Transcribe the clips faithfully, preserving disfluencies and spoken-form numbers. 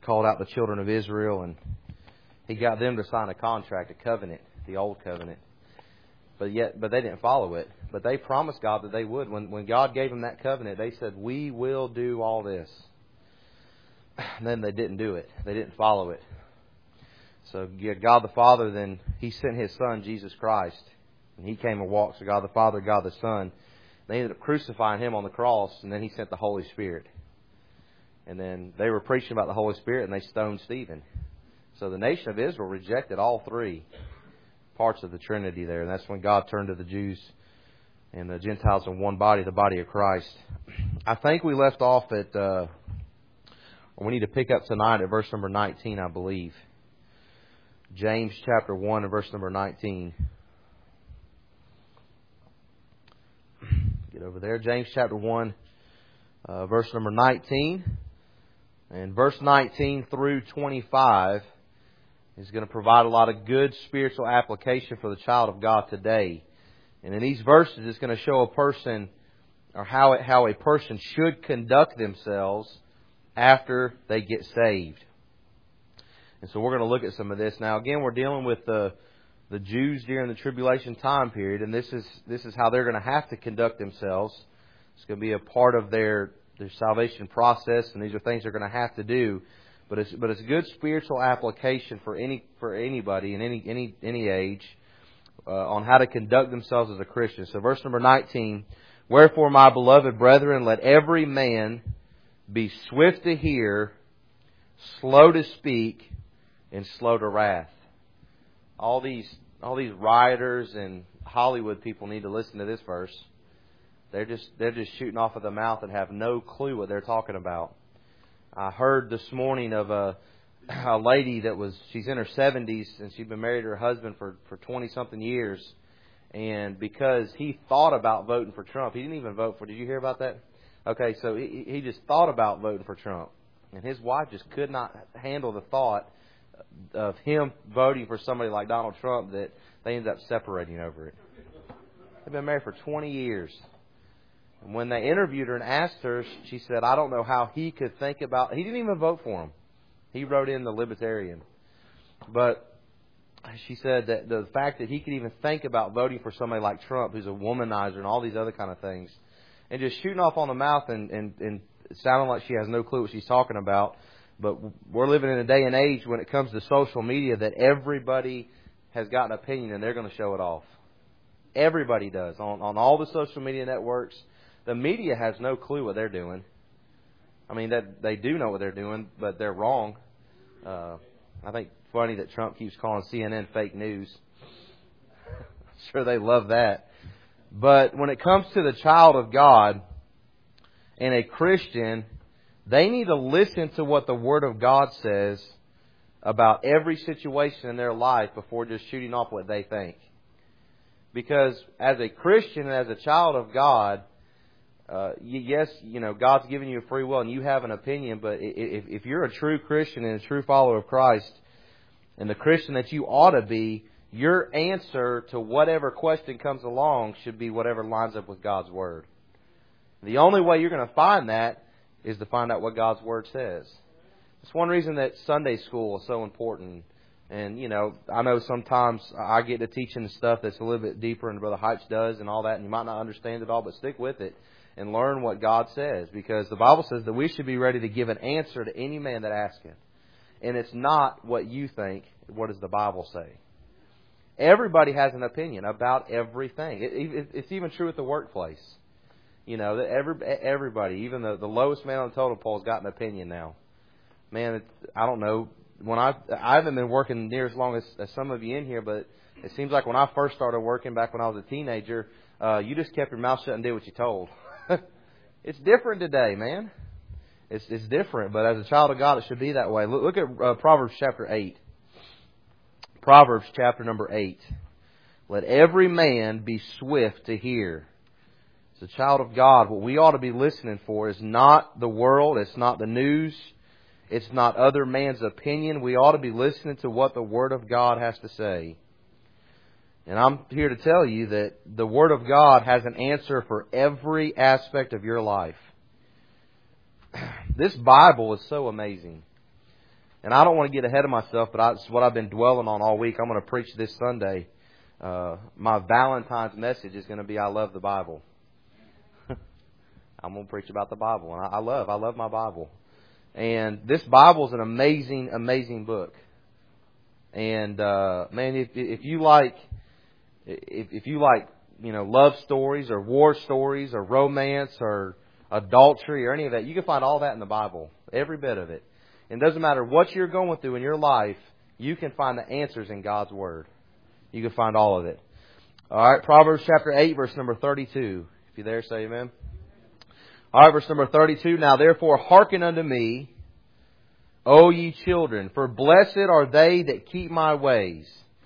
called out the children of Israel, and He got them to sign a contract, a covenant, the old covenant. But yet, but they didn't follow it. But they promised God that they would. When when God gave them that covenant, they said, "We will do all this." And then they didn't do it. They didn't follow it. So God the Father, then He sent His Son, Jesus Christ. And He came and walked. So God the Father, God the Son. They ended up crucifying Him on the cross, and then He sent the Holy Spirit. And then they were preaching about the Holy Spirit, and they stoned Stephen. So the nation of Israel rejected all three parts of the Trinity there. And that's when God turned to the Jews and the Gentiles in one body, the body of Christ. I think we left off at, uh, or we need to pick up tonight at verse number nineteen, I believe. James chapter one and verse number nineteen. Get over there. James chapter one, uh, verse number nineteen. And verse nineteen through twenty-five is going to provide a lot of good spiritual application for the child of God today. And in these verses, it's going to show a person, or how it, how a person should conduct themselves after they get saved. And so we're going to look at some of this. Now, again, we're dealing with the the Jews during the tribulation time period, and this is this is how they're going to have to conduct themselves. It's going to be a part of their their salvation process, and these are things they're going to have to do. But it's but it's a good spiritual application for any for anybody in any any any age uh, on how to conduct themselves as a Christian. So, verse number nineteen: Wherefore, my beloved brethren, let every man be swift to hear, slow to speak, and slow to wrath. All these all these rioters and Hollywood people need to listen to this verse. They're just they're just shooting off of the mouth and have no clue what they're talking about. I heard this morning of a a lady that was she's in her seventies and she'd been married to her husband for for twenty something years, and because he thought about voting for Trump, he didn't even vote for. Did you hear about that? Okay, so he he just thought about voting for Trump, and his wife just could not handle the thought of him voting for somebody like Donald Trump, that they ended up separating over it. They've been married for twenty years. And when they interviewed her and asked her, she said, I don't know how he could think about... He didn't even vote for him. He wrote in the Libertarian. But she said that the fact that he could even think about voting for somebody like Trump, who's a womanizer and all these other kind of things, and just shooting off on the mouth and, and, and sounding like she has no clue what she's talking about. But we're living in a day and age when it comes to social media that everybody has got an opinion and they're going to show it off. Everybody does. On, on all the social media networks, the media has no clue what they're doing. I mean, that they do know what they're doing, but they're wrong. Uh, I think it's funny that Trump keeps calling C N N fake news. I'm sure they love that. But when it comes to the child of God and a Christian, they need to listen to what the Word of God says about every situation in their life before just shooting off what they think. Because as a Christian and as a child of God, uh, yes, you know, God's given you a free will and you have an opinion, but if, if you're a true Christian and a true follower of Christ, and the Christian that you ought to be, your answer to whatever question comes along should be whatever lines up with God's Word. The only way you're going to find that is to find out what God's Word says. It's one reason that Sunday school is so important. And, you know, I know sometimes I get to teaching stuff that's a little bit deeper than Brother Heitz does and all that, and you might not understand it all, but stick with it and learn what God says. Because the Bible says that we should be ready to give an answer to any man that asketh. And it's not what you think. What does the Bible say? Everybody has an opinion about everything. It, it, it's even true at the workplace. You know, that every, everybody, even the, the lowest man on the totem pole has got an opinion now. Man, it's, I don't know. When I I haven't been working near as long as, as some of you in here, but it seems like when I first started working back when I was a teenager, uh, you just kept your mouth shut and did what you told. It's different today, man. It's it's different, but as a child of God, it should be that way. Look, look at uh, Proverbs chapter eight. Proverbs chapter number eight. Let every man be swift to hear. As a child of God, what we ought to be listening for is not the world, it's not the news, it's not other man's opinion. We ought to be listening to what the Word of God has to say. And I'm here to tell you that the Word of God has an answer for every aspect of your life. This Bible is so amazing. And I don't want to get ahead of myself, but I, it's what I've been dwelling on all week. I'm going to preach this Sunday. Uh, my Valentine's message is going to be, I love the Bible. I'm going to preach about the Bible. And I, I love, I love my Bible. And this Bible is an amazing, amazing book. And, uh, man, if, if you like, if, if you like, you know, love stories or war stories or romance or adultery or any of that, you can find all that in the Bible. Every bit of it. It doesn't matter what you're going through in your life, you can find the answers in God's Word. You can find all of it. All right, Proverbs chapter eight, verse number thirty-two. If you're there, say amen. All right, verse number thirty-two. Now therefore hearken unto me, O ye children, for blessed are they that keep my ways.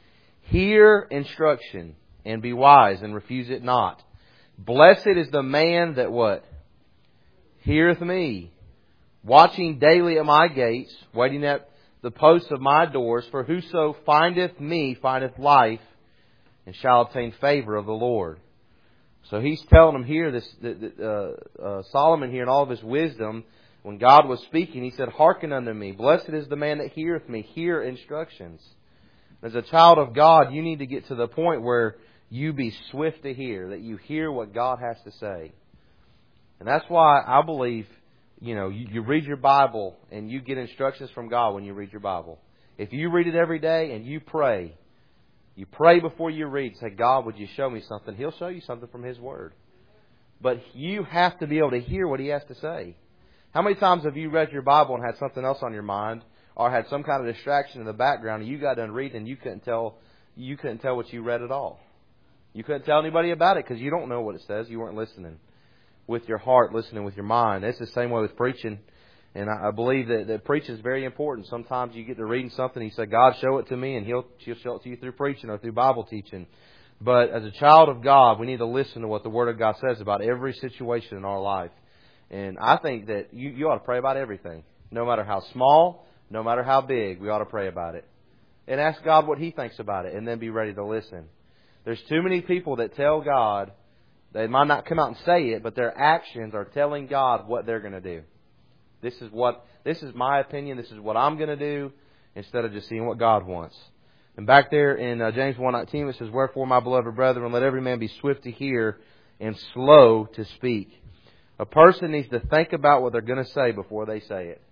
Hear instruction, and be wise, and refuse it not. Blessed is the man that what? Heareth me. Watching daily at my gates, waiting at the posts of my doors, for whoso findeth me findeth life, and shall obtain favor of the Lord. So he's telling them here, this uh, uh, Solomon here in all of his wisdom, when God was speaking, he said, hearken unto me. Blessed is the man that heareth me. Hear instructions. As a child of God, you need to get to the point where you be swift to hear, that you hear what God has to say. And that's why I believe, you know, you, you read your Bible and you get instructions from God when you read your Bible. If you read it every day and you pray, you pray before you read, say, God, would you show me something? He'll show you something from His Word. But you have to be able to hear what He has to say. How many times have you read your Bible and had something else on your mind, or had some kind of distraction in the background, and you got done reading and you couldn't tell you couldn't tell what you read at all? You couldn't tell anybody about it because you don't know what it says. You weren't listening with your heart, listening with your mind. It's the same way with preaching. And I believe that, that preaching is very important. Sometimes you get to reading something, you say, God, show it to me, and He'll, He'll show it to you through preaching or through Bible teaching. But as a child of God, we need to listen to what the Word of God says about every situation in our life. And I think that you, you ought to pray about everything. No matter how small, no matter how big, we ought to pray about it. And ask God what He thinks about it, and then be ready to listen. There's too many people that tell God, they might not come out and say it, but their actions are telling God what they're going to do. This is what this is my opinion. This is what I'm going to do, instead of just seeing what God wants. And back there in uh, James one nineteen, it says, wherefore, my beloved brethren, let every man be swift to hear and slow to speak. A person needs to think about what they're going to say before they say it.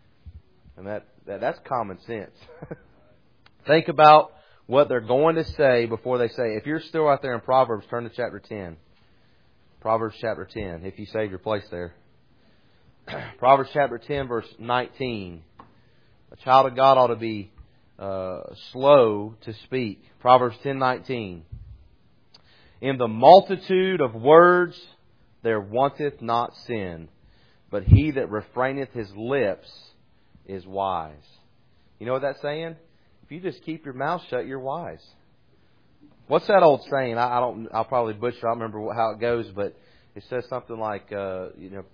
And that, that that's common sense. Think about what they're going to say before they say it. If you're still out there in Proverbs, turn to chapter ten. Proverbs chapter ten, if you save your place there. Proverbs chapter ten, verse nineteen. A child of God ought to be uh, slow to speak. Proverbs ten nineteen. In the multitude of words there wanteth not sin, but he that refraineth his lips is wise. You know what that's saying? If you just keep your mouth shut, you're wise. What's that old saying? I, I don't. I'll probably butcher. I don't remember how it goes, but it says something like, uh, you know,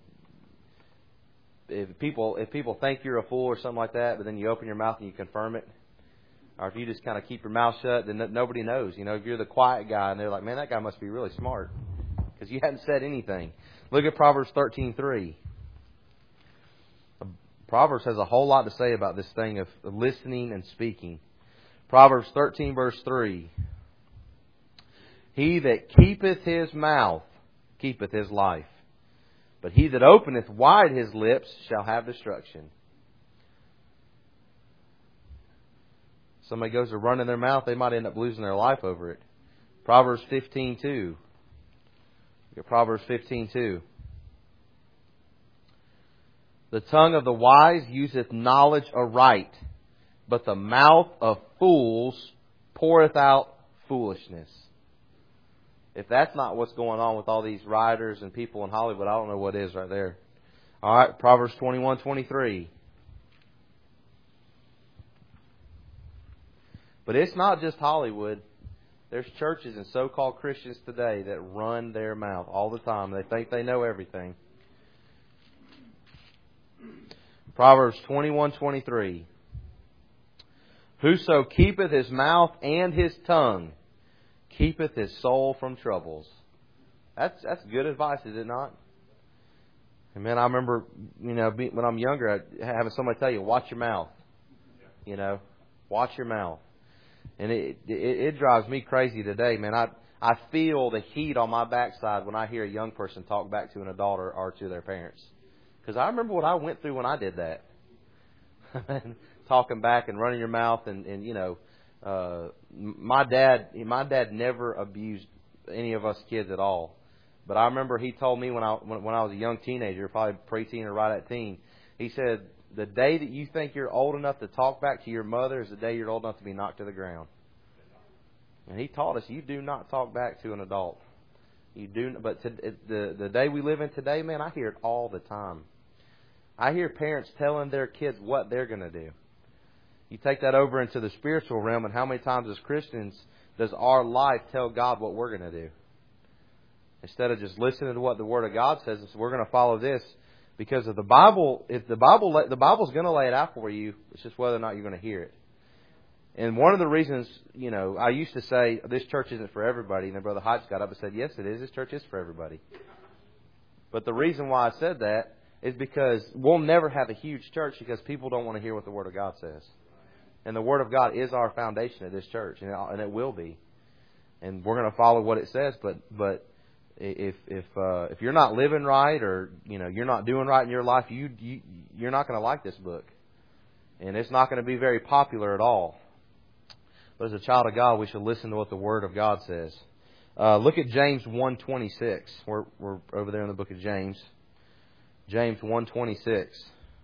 if people if people think you're a fool or something like that, but then you open your mouth and you confirm it, or if you just kind of keep your mouth shut, then nobody knows. You know, if you're the quiet guy, and they're like, man, that guy must be really smart because you hadn't said anything. Look at Proverbs thirteen three. Proverbs has a whole lot to say about this thing of listening and speaking. Proverbs thirteen verse three. He that keepeth his mouth keepeth his life, but he that openeth wide his lips shall have destruction. Somebody goes to run in their mouth, they might end up losing their life over it. Proverbs fifteen two. Proverbs fifteen two. The tongue of the wise useth knowledge aright, but the mouth of fools poureth out foolishness. If that's not what's going on with all these writers and people in Hollywood, I don't know what is right there. All right, Proverbs twenty-one twenty-three. But it's not just Hollywood. There's churches and so-called Christians today that run their mouth all the time. They think they know everything. Proverbs twenty-one twenty-three. Whoso keepeth his mouth and his tongue keepeth his soul from troubles. That's that's good advice, is it not? And man, I remember, you know, when I'm younger, having somebody tell you, watch your mouth. You know, watch your mouth. And it, it it drives me crazy today, man. I I feel the heat on my backside when I hear a young person talk back to an adult or, or to their parents. Because I remember what I went through when I did that. Talking back and running your mouth and, and you know, uh, my dad my dad never abused any of us kids at all. But I remember he told me when I when, when I was a young teenager, probably preteen or right at teen, he said, the day that you think you're old enough to talk back to your mother is the day you're old enough to be knocked to the ground. And he taught us, you do not talk back to an adult. You do, but to, the the day we live in today, man, I hear it all the time. I hear parents telling their kids what they're going to do. You take that over into the spiritual realm, and how many times as Christians does our life tell God what we're going to do? Instead of just listening to what the Word of God says, we're going to follow this. Because if the Bible, if the Bible, the Bible's going to lay it out for you, it's just whether or not you're going to hear it. And one of the reasons, you know, I used to say this church isn't for everybody, and then Brother Heights got up and said, yes, it is. This church is for everybody. But the reason why I said that is because we'll never have a huge church because people don't want to hear what the Word of God says. And the Word of God is our foundation of this church, and it, and it will be. And we're going to follow what it says, but but. If if uh, if you're not living right, or you know you're not doing right in your life, you, you you're not going to like this book, and it's not going to be very popular at all. But as a child of God, we should listen to what the Word of God says. Uh, look at James one twenty-six. We're we're over there in the book of James. James one twenty-six.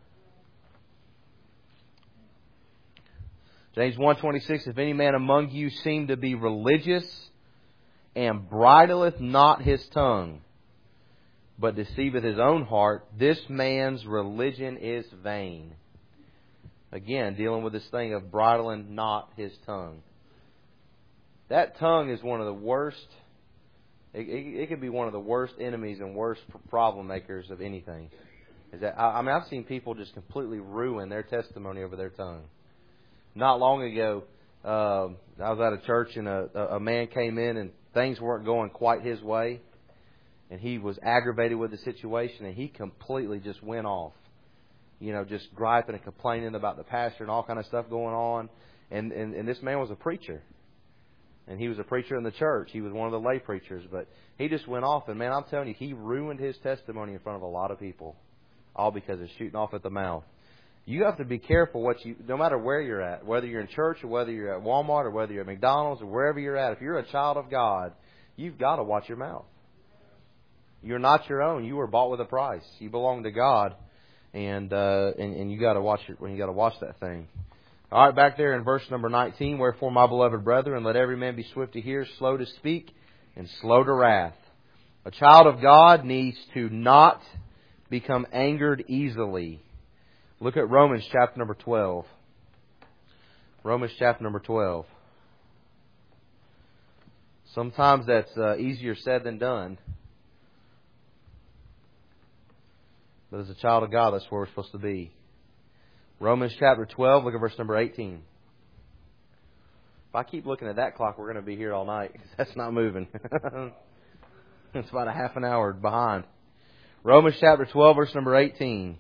James one twenty-six. If any man among you seem to be religious, and bridleth not his tongue, but deceiveth his own heart, this man's religion is vain. Again, dealing with this thing of bridling not his tongue. That tongue is one of the worst, it, it, it could be one of the worst enemies and worst problem makers of anything. Is that I, I mean, I've seen people just completely ruin their testimony over their tongue. Not long ago, uh, I was at a church and a, a man came in and things weren't going quite his way, and he was aggravated with the situation, and he completely just went off. You know, just griping and complaining about the pastor and all kind of stuff going on. And, and, and this man was a preacher. And he was a preacher in the church. He was one of the lay preachers. But he just went off, and man, I'm telling you, he ruined his testimony in front of a lot of people. All because of shooting off at the mouth. You have to be careful what you, no matter where you're at, whether you're in church or whether you're at Walmart or whether you're at McDonald's or wherever you're at, if you're a child of God, you've got to watch your mouth. You're not your own. You were bought with a price. You belong to God, and uh, and, and you got to watch it when you got to watch that thing. All right, back there in verse number nineteen, wherefore, my beloved brethren, let every man be swift to hear, slow to speak, and slow to wrath. A child of God needs to not become angered easily. Look at Romans chapter number twelve. Romans chapter number twelve. Sometimes that's uh, easier said than done. But as a child of God, that's where we're supposed to be. Romans chapter twelve, look at verse number eighteen. If I keep looking at that clock, we're going to be here all night, because that's not moving. It's about a half an hour behind. Romans chapter twelve, verse number eighteen.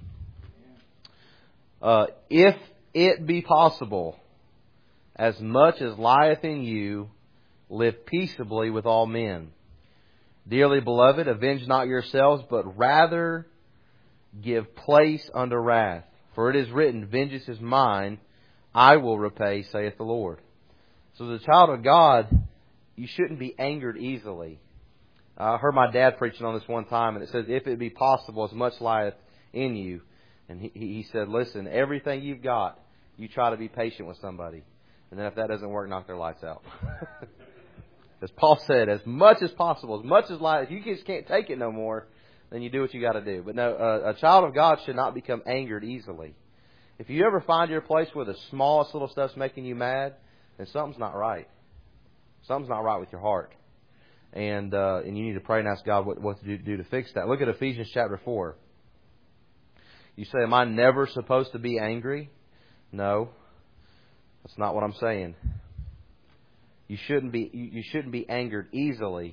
Uh, if it be possible, as much as lieth in you, live peaceably with all men. Dearly beloved, avenge not yourselves, but rather give place unto wrath. For it is written, vengeance is mine, I will repay, saith the Lord. So as a child of God, you shouldn't be angered easily. I heard my dad preaching on this one time, and it says, if it be possible, as much lieth in you. And he, he said, listen, everything you've got, you try to be patient with somebody. And then if that doesn't work, knock their lights out. As Paul said, as much as possible, as much as life, if you just can't take it no more, then you do what you got to do. But no, uh, a child of God should not become angered easily. If you ever find your place where the smallest little stuff's making you mad, then something's not right. Something's not right with your heart. And uh, and you need to pray and ask God what, what to do, do to fix that. Look at Ephesians chapter four. You say, am I never supposed to be angry? No. That's not what I'm saying. You shouldn't be you, you shouldn't be angered easily.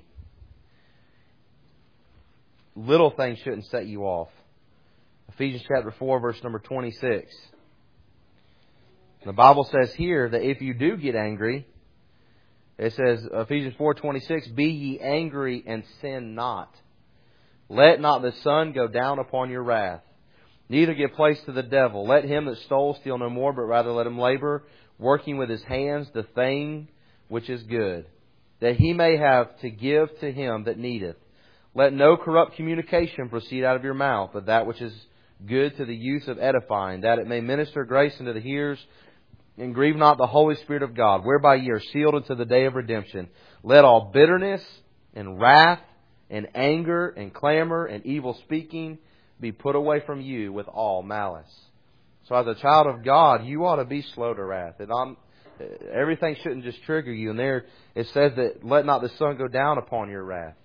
Little things shouldn't set you off. Ephesians chapter four, verse number twenty-six. The Bible says here that if you do get angry, it says, Ephesians four twenty-six, be ye angry and sin not. Let not the sun go down upon your wrath. Neither give place to the devil. Let him that stole steal no more, but rather let him labor, working with his hands the thing which is good, that he may have to give to him that needeth. Let no corrupt communication proceed out of your mouth, but that which is good to the use of edifying, that it may minister grace unto the hearers. And grieve not the Holy Spirit of God, whereby ye are sealed unto the day of redemption. Let all bitterness and wrath and anger and clamor and evil speaking be put away from you with all malice. So as a child of God, you ought to be slow to wrath. And I'm, everything shouldn't just trigger you. And there it says that let not the sun go down upon your wrath.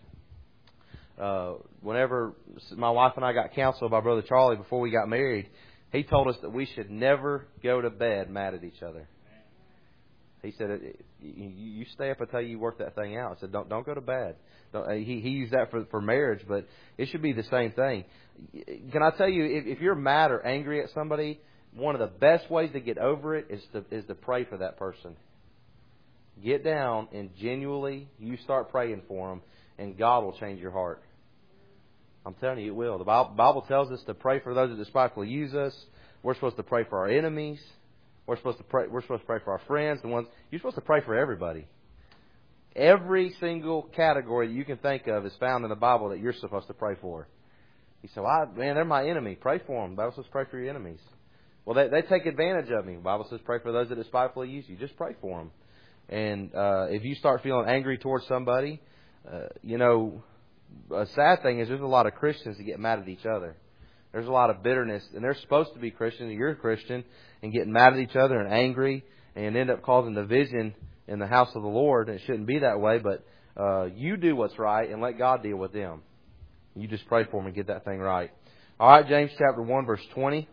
Uh, whenever my wife and I got counseled by Brother Charlie before we got married, he told us that we should never go to bed mad at each other. He said, "You stay up until you work that thing out." I said, "Don't don't go to bed." Don't, he he used that for for marriage, but it should be the same thing. Can I tell you, if, if you're mad or angry at somebody, one of the best ways to get over it is to is to pray for that person. Get down and genuinely you start praying for them, and God will change your heart. I'm telling you, it will. The Bible tells us to pray for those that despitefully use us. We're supposed to pray for our enemies. We're supposed to pray. We're supposed to pray for our friends. The ones you're supposed to pray for everybody. Every single category that you can think of is found in the Bible that you're supposed to pray for. You say, well, I, "Man, they're my enemy. Pray for them." The Bible says, "Pray for your enemies." Well, they they take advantage of me. The Bible says, "Pray for those that despitefully use you." Just pray for them. And uh, if you start feeling angry towards somebody, uh, you know. A sad thing is there's a lot of Christians that get mad at each other. There's a lot of bitterness, and they're supposed to be Christians, and you're a Christian, and getting mad at each other and angry, and end up causing division in the house of the Lord. And it shouldn't be that way, but uh, you do what's right and let God deal with them. You just pray for them and get that thing right. All right, James chapter one, verse twenty.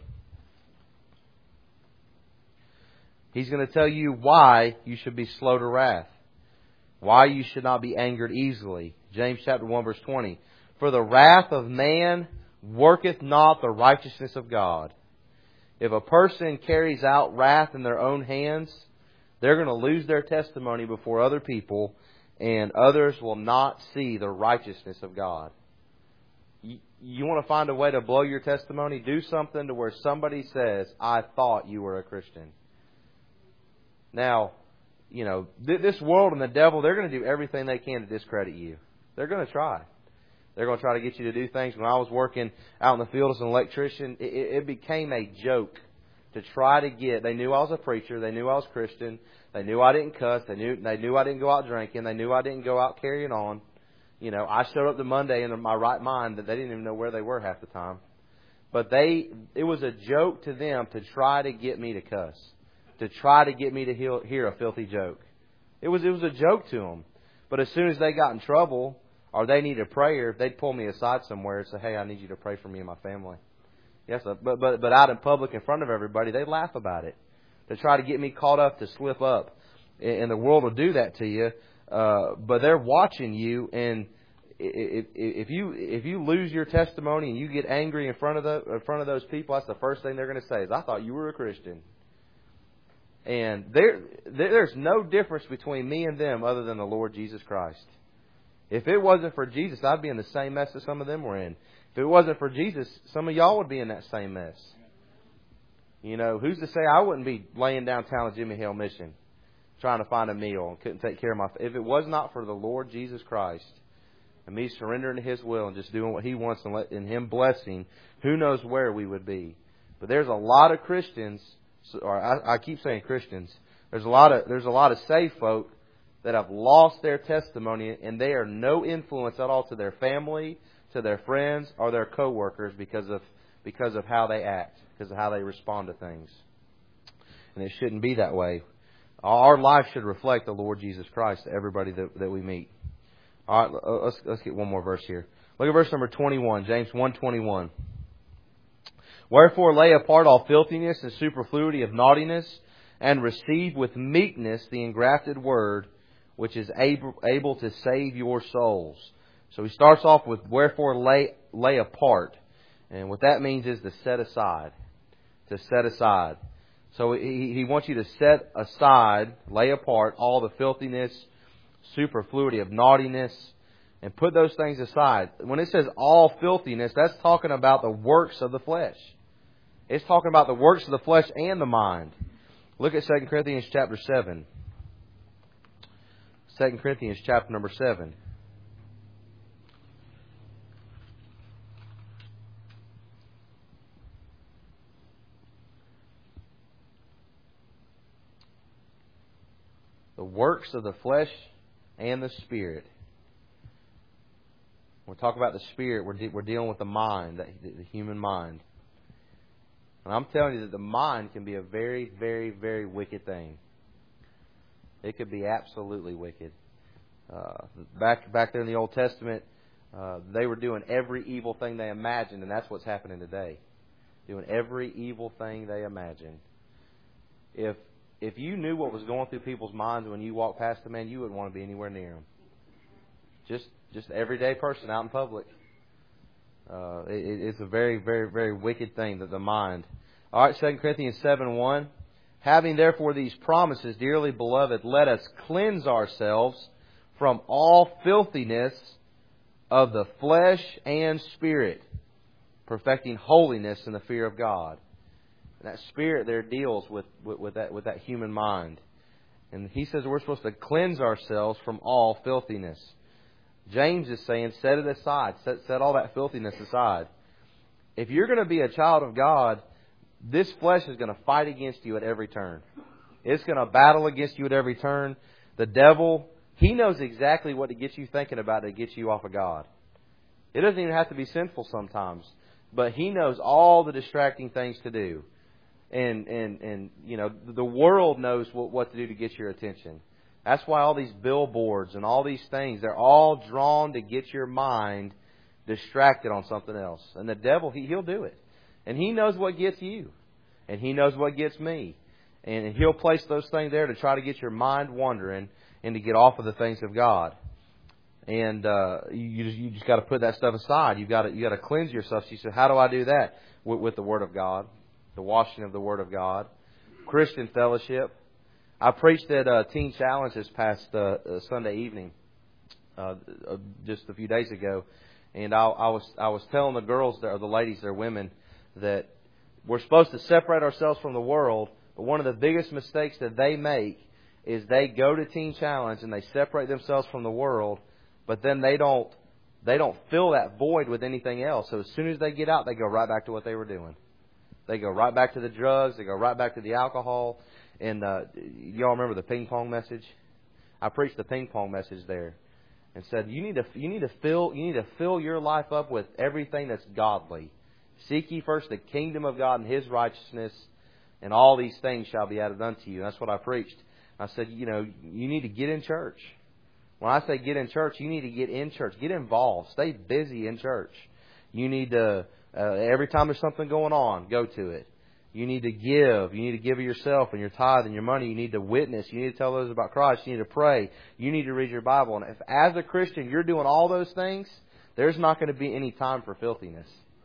He's going to tell you why you should be slow to wrath. Why you should not be angered easily. James chapter one, verse twenty. For the wrath of man worketh not the righteousness of God. If a person carries out wrath in their own hands, they're going to lose their testimony before other people, and others will not see the righteousness of God. You, you want to find a way to blow your testimony? Do something to where somebody says, "I thought you were a Christian." Now, you know, th- this world and the devil, they're going to do everything they can to discredit you. They're going to try. They're going to try to get you to do things. When I was working out in the field as an electrician, it, it became a joke to try to get. They knew I was a preacher. They knew I was Christian. They knew I didn't cuss. They knew they knew I didn't go out drinking. They knew I didn't go out carrying on. You know, I showed up to Monday in my right mind that they didn't even know where they were half the time. But they, it was a joke to them to try to get me to cuss, to try to get me to hear, hear a filthy joke. It was it was a joke to them. But as soon as they got in trouble or they needed prayer, they'd pull me aside somewhere and say, "Hey, I need you to pray for me and my family." Yes, but but but out in public in front of everybody, they laugh about it. They try to get me caught up to slip up, and the world will do that to you. Uh, but they're watching you, and if, if you if you lose your testimony and you get angry in front of the in front of those people, that's the first thing they're going to say is, "I thought you were a Christian." And there there's no difference between me and them other than the Lord Jesus Christ. If it wasn't for Jesus, I'd be in the same mess that some of them were in. If it wasn't for Jesus, some of y'all would be in that same mess. You know, who's to say I wouldn't be laying downtown at Jimmy Hill Mission trying to find a meal and couldn't take care of my... If it was not for the Lord Jesus Christ and me surrendering to His will and just doing what He wants and, let, and Him blessing, who knows where we would be. But there's a lot of Christians, or I, I keep saying Christians, there's a lot of there's a lot of saved folk that have lost their testimony, and they are no influence at all to their family, to their friends, or their coworkers because of because of how they act, because of how they respond to things. And it shouldn't be that way. Our life should reflect the Lord Jesus Christ to everybody that, that we meet. All right, let's let's get one more verse here. Look at verse number twenty-one, James one twenty-one. Wherefore lay apart all filthiness and superfluity of naughtiness, and receive with meekness the engrafted word, which is able, able to save your souls. So he starts off with wherefore lay lay apart. And what that means is to set aside. To set aside. So he, he wants you to set aside, lay apart all the filthiness, superfluity of naughtiness, and put those things aside. When it says all filthiness, that's talking about the works of the flesh. It's talking about the works of the flesh and the mind. Look at Second Corinthians chapter seven. Second Corinthians chapter number seven. The works of the flesh and the spirit. When we talk about the spirit, we're, de- we're dealing with the mind, the, the human mind. And I'm telling you that the mind can be a very, very, very wicked thing. It could be absolutely wicked. Uh, back back there in the Old Testament, uh, they were doing every evil thing they imagined, and that's what's happening today. Doing every evil thing they imagined. If if you knew what was going through people's minds when you walked past them, man, you wouldn't want to be anywhere near them. Just just everyday person out in public. Uh, it, it's a very, very, very wicked thing, that the mind. All right, Second Corinthians seven one. Having therefore these promises, dearly beloved, let us cleanse ourselves from all filthiness of the flesh and spirit, perfecting holiness in the fear of God. And that spirit there deals with, with, with that with that human mind. And he says we're supposed to cleanse ourselves from all filthiness. James is saying, set it aside. Set, set all that filthiness aside. If you're going to be a child of God, this flesh is going to fight against you at every turn. It's going to battle against you at every turn. The devil, he knows exactly what to get you thinking about to get you off of God. It doesn't even have to be sinful sometimes. But he knows all the distracting things to do. And, and, and you know, the world knows what, what to do to get your attention. That's why all these billboards and all these things, they're all drawn to get your mind distracted on something else. And the devil, he, he'll do it. And he knows what gets you. And he knows what gets me. And he'll place those things there to try to get your mind wandering and to get off of the things of God. And uh, you just you just got to put that stuff aside. You've got to you got to cleanse yourself. So you say, how do I do that? With, with the Word of God, the washing of the Word of God, Christian fellowship. I preached at uh, Teen Challenge this past uh, uh, Sunday evening, uh, uh, just a few days ago, and I, I was I was telling the girls there, or the ladies, they're women, that we're supposed to separate ourselves from the world. But one of the biggest mistakes that they make is they go to Teen Challenge and they separate themselves from the world, but then they don't they don't fill that void with anything else. So as soon as they get out, they go right back to what they were doing. They go right back to the drugs. They go right back to the alcohol. And uh, y'all remember the ping pong message? I preached the ping pong message there, and said you need to you need to fill you need to fill your life up with everything that's godly. Seek ye first the kingdom of God and His righteousness, and all these things shall be added unto you. And that's what I preached. I said, you know, you need to get in church. When I say get in church, you need to get in church. Get involved. Stay busy in church. You need to uh, every time there's something going on, go to it. You need to give. You need to give of yourself and your tithe and your money. You need to witness. You need to tell others about Christ. You need to pray. You need to read your Bible. And if, as a Christian, you're doing all those things, there's not going to be any time for filthiness.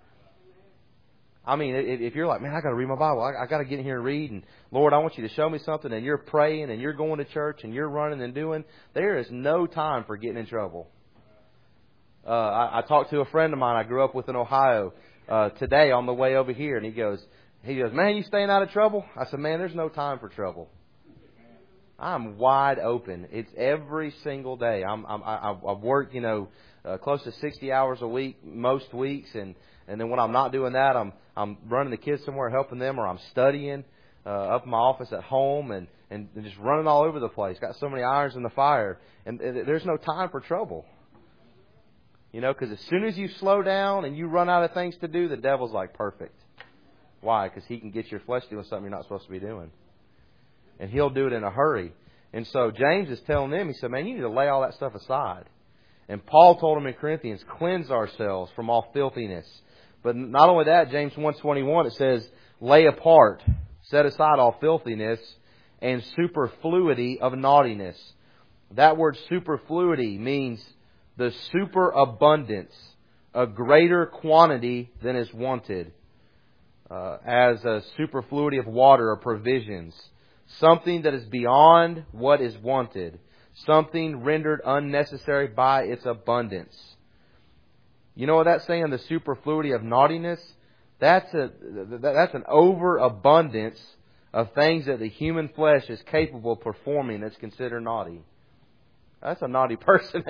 I mean, if you're like, man, I got to read my Bible. I got to get in here and read. And Lord, I want you to show me something. And you're praying and you're going to church and you're running and doing. There is no time for getting in trouble. Uh, I, I talked to a friend of mine I grew up with in Ohio uh, today on the way over here, and he goes. He goes, man, you staying out of trouble? I said, man, there's no time for trouble. I'm wide open. It's every single day. I'm, I'm, I, I work, you know, uh, close to sixty hours a week most weeks, and, and then when I'm not doing that, I'm I'm running the kids somewhere, helping them, or I'm studying uh, up in my office at home, and, and just running all over the place. Got so many irons in the fire, and, and there's no time for trouble. You know, because as soon as you slow down and you run out of things to do, the devil's like, perfect. Why? Because he can get your flesh doing something you're not supposed to be doing. And he'll do it in a hurry. And so James is telling them, he said, man, you need to lay all that stuff aside. And Paul told them in Corinthians, cleanse ourselves from all filthiness. But not only that, James one twenty-one, it says, lay apart, set aside all filthiness and superfluity of naughtiness. That word superfluity means the superabundance, a greater quantity than is wanted. uh, as a superfluity of water or provisions. Something that is beyond what is wanted. Something rendered unnecessary by its abundance. You know what that's saying? The superfluity of naughtiness? That's a that's an overabundance of things that the human flesh is capable of performing that's considered naughty. That's a naughty person.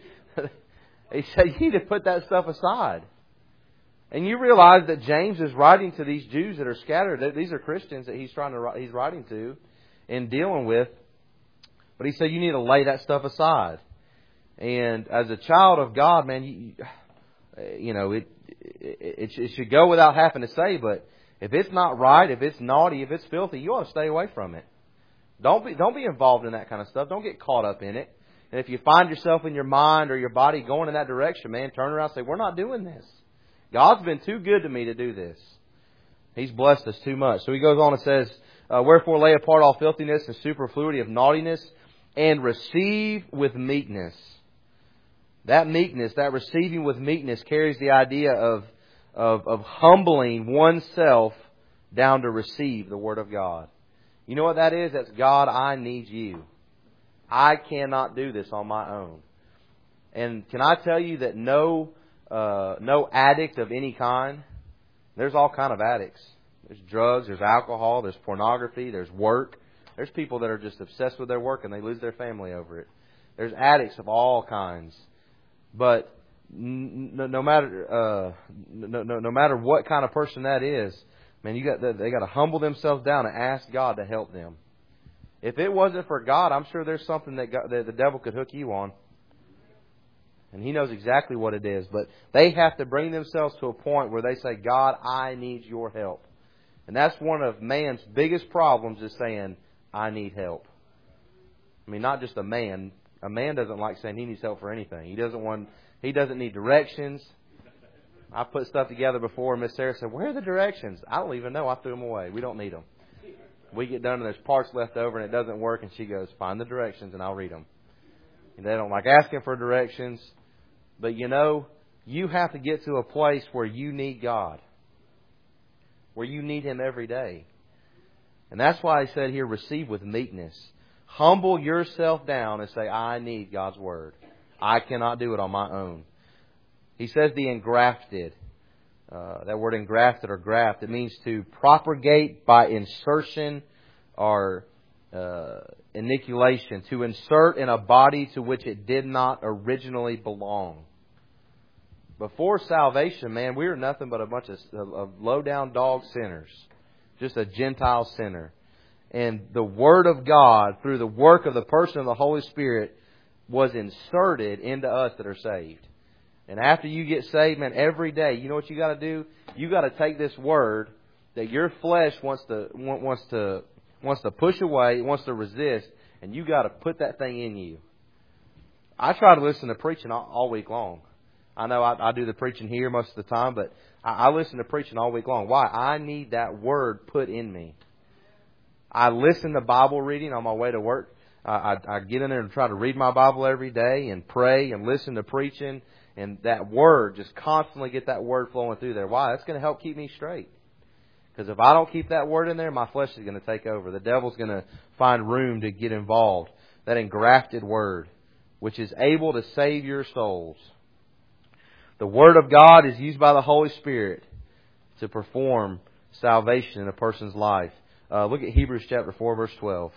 He said you need to put that stuff aside. And you realize that James is writing to these Jews that are scattered. These are Christians that he's trying to he's writing to and dealing with. But he said you need to lay that stuff aside. And as a child of God, man, you, you know it, it it should go without having to say. But if it's not right, if it's naughty, if it's filthy, you ought to stay away from it. Don't be don't be involved in that kind of stuff. Don't get caught up in it. And if you find yourself in your mind or your body going in that direction, man, turn around and say, we're not doing this. God's been too good to me to do this. He's blessed us too much. So he goes on and says, uh, wherefore lay apart all filthiness and superfluity of naughtiness, and receive with meekness. That meekness, that receiving with meekness, carries the idea of, of, of humbling oneself down to receive the Word of God. You know what that is? That's God, I need you. I cannot do this on my own. And can I tell you that no uh, no addict of any kind, there's all kind of addicts. There's drugs, there's alcohol, there's pornography, there's work. There's people that are just obsessed with their work and they lose their family over it. There's addicts of all kinds. But no, no matter uh, no, no, no matter what kind of person that is, man, you got they got to humble themselves down and ask God to help them. If it wasn't for God, I'm sure there's something that, God, that the devil could hook you on. And he knows exactly what it is. But they have to bring themselves to a point where they say, God, I need your help. And that's one of man's biggest problems, is saying, I need help. I mean, not just a man. A man doesn't like saying he needs help for anything. He doesn't want. He doesn't need directions. I put stuff together before, and Miss Sarah said, where are the directions? I don't even know. I threw them away. We don't need them. We get done and there's parts left over and it doesn't work, and she goes, find the directions and I'll read them. And they don't like asking for directions. But you know, you have to get to a place where you need God. Where you need Him every day. And that's why I said here, receive with meekness. Humble yourself down and say, I need God's Word. I cannot do it on my own. He says the engrafted. Uh, that word engrafted or graft, it means to propagate by insertion or uh, inoculation. To insert in a body to which it did not originally belong. Before salvation, man, we were nothing but a bunch of, of low-down dog sinners. Just a Gentile sinner. And the Word of God, through the work of the person of the Holy Spirit, was inserted into us that are saved. And after you get saved, man, every day, you know what you got to do? You got to take this Word that your flesh wants to wants to wants to push away, wants to resist, and you got to put that thing in you. I try to listen to preaching all, all week long. I know I, I do the preaching here most of the time, but I, I listen to preaching all week long. Why? I need that Word put in me. I listen to Bible reading on my way to work. I, I, I get in there and try to read my Bible every day and pray and listen to preaching. And that Word, just constantly get that Word flowing through there. Why? That's going to help keep me straight. Because if I don't keep that Word in there, my flesh is going to take over. The devil's going to find room to get involved. That engrafted Word, which is able to save your souls. The Word of God is used by the Holy Spirit to perform salvation in a person's life. Uh, look at Hebrews chapter four, verse twelve.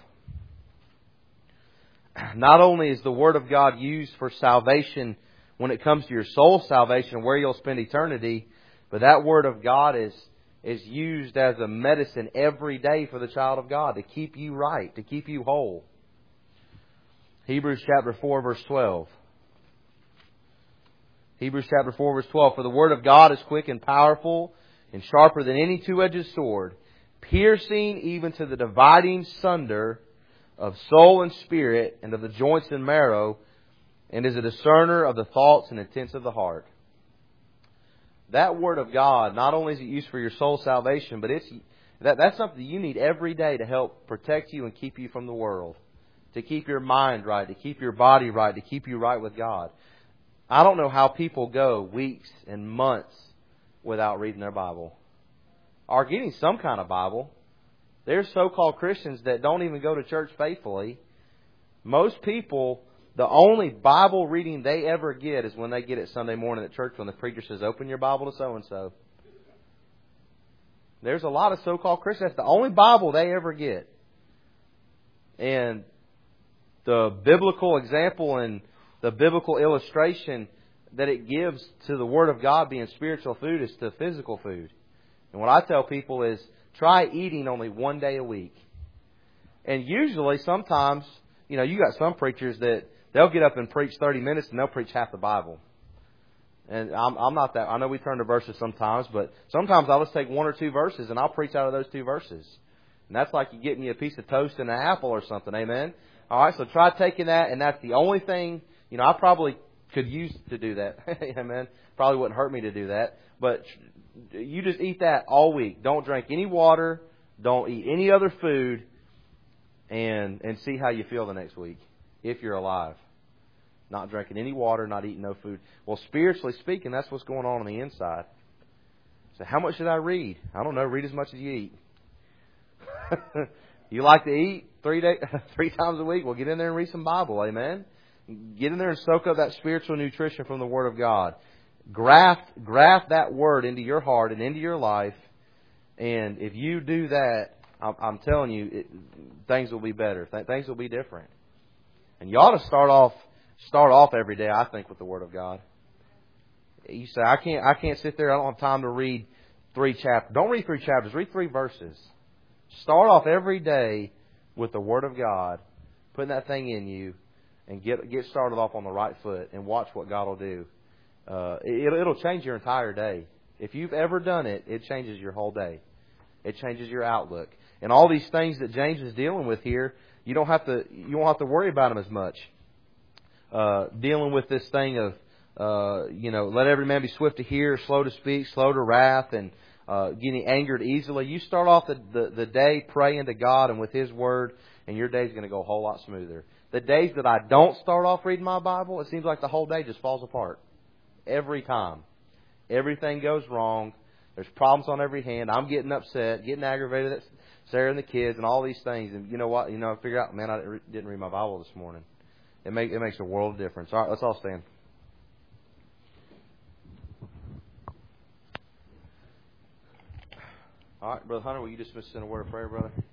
Not only is the Word of God used for salvation when it comes to your soul salvation, where you'll spend eternity, but that Word of God is is used as a medicine every day for the child of God to keep you right, to keep you whole. Hebrews chapter four, verse twelve. Hebrews chapter four, verse twelve. For the Word of God is quick and powerful and sharper than any two-edged sword, piercing even to the dividing sunder of soul and spirit and of the joints and marrow, and is a discerner of the thoughts and intents of the heart. That Word of God, not only is it used for your soul salvation, but it's that, that's something you need every day to help protect you and keep you from the world. To keep your mind right, to keep your body right, to keep you right with God. I don't know how people go weeks and months without reading their Bible. are getting some kind of Bible. There's so-called Christians that don't even go to church faithfully. Most people, the only Bible reading they ever get is when they get it Sunday morning at church when the preacher says, open your Bible to so-and-so. There's a lot of so-called Christians. That's the only Bible they ever get. And the biblical example and the biblical illustration that it gives to the Word of God being spiritual food is to physical food. And what I tell people is try eating only one day a week. And usually, sometimes, you know, you got some preachers that they'll get up and preach thirty minutes and they'll preach half the Bible. And I'm, I'm not that. I know we turn to verses sometimes, but sometimes I'll just take one or two verses and I'll preach out of those two verses. And that's like you getting you a piece of toast and an apple or something. Amen? All right, so try taking that, and that's the only thing, you know, I probably could use to do that. Amen? Probably wouldn't hurt me to do that. But you just eat that all week. Don't drink any water. Don't eat any other food. And and see how you feel the next week, if you're alive. Not drinking any water, not eating no food. Well, spiritually speaking, that's what's going on on the inside. So how much should I read? I don't know. Read as much as you eat. You like to eat three day, three times a week? Well, get in there and read some Bible. Amen? Get in there and soak up that spiritual nutrition from the Word of God. Graft, graft that Word into your heart and into your life. And if you do that, I'm, I'm telling you, it, things will be better. Th- things will be different. And you ought to start off, start off every day, I think, with the Word of God. You say, I can't, I can't sit there. I don't have time to read three chapters. Don't read three chapters. Read three verses. Start off every day with the Word of God, putting that thing in you, and get get started off on the right foot, and watch what God will do. Uh, it, it'll change your entire day. If you've ever done it, it changes your whole day. It changes your outlook. And all these things that James is dealing with here, you don't have to you won't have to worry about them as much. Uh, dealing with this thing of uh, you know, let every man be swift to hear, slow to speak, slow to wrath, and uh, getting angered easily. You start off the, the the day praying to God and with His Word, and your day's going to go a whole lot smoother. The days that I don't start off reading my Bible, it seems like the whole day just falls apart. Every time. Everything goes wrong. There's problems on every hand. I'm getting upset, getting aggravated at Sarah and the kids and all these things. And you know what? You know, I figure out, man, I didn't read my Bible this morning. It, make, it makes a world of difference. All right, let's all stand. All right, Brother Hunter, will you dismiss us in a word of prayer, brother?